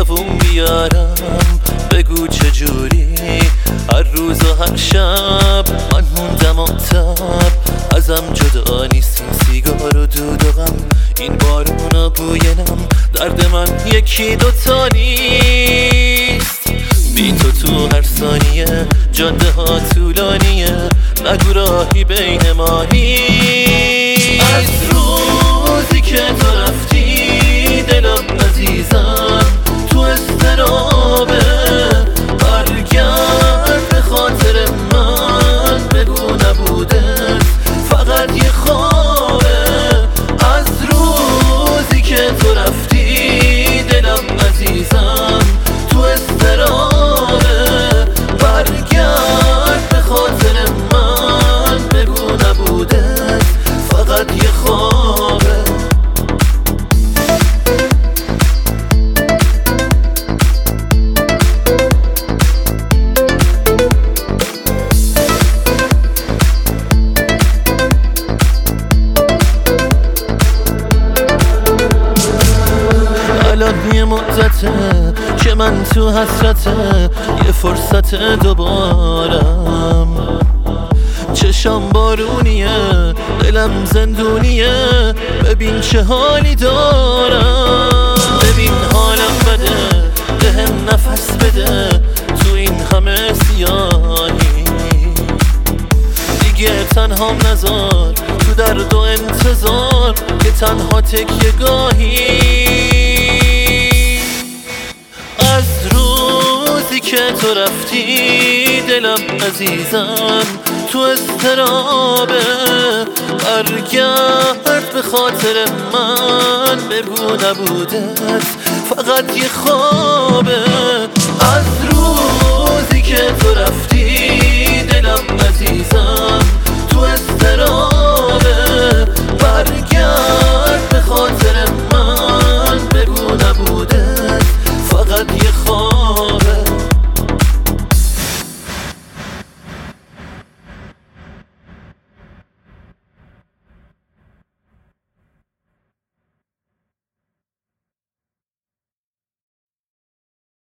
دووم بیارم بگو چجوری هر روز و هر شب من موندم آتب ازم جدا نیست این سیگار و دود و غم این بارون و بوی نم درد من یکی دوتا نیست بی تو هر ثانیه جاده ها طولانیه نگو راهی بین ما نیست از روزی که تو رفتی دلم عزیزم تو اضطرابه برگرد به خاطر من بگو نبودت فقط یه خوابه از روزی که تو رفتی دلم عزیزم تو اضطرابه برگرد به خاطر من بگو نبودت فقط یه خوابه الان یه مدته که من تو حسرته یه فرصت دوبارم چشام بارونیه دلم زندونیه ببین چه حالی دارم ببین حالم بده بهم نفس بده تو این همه سیاهی دیگه تنهام نذار تو درد و انتظار که تنها تکیه گاهی از روزی که تو رفتی دلم عزیزم تو اضطرابه برگرد به خاطر من بگو نبودت فقط یه خوابه از روزی که تو رفتی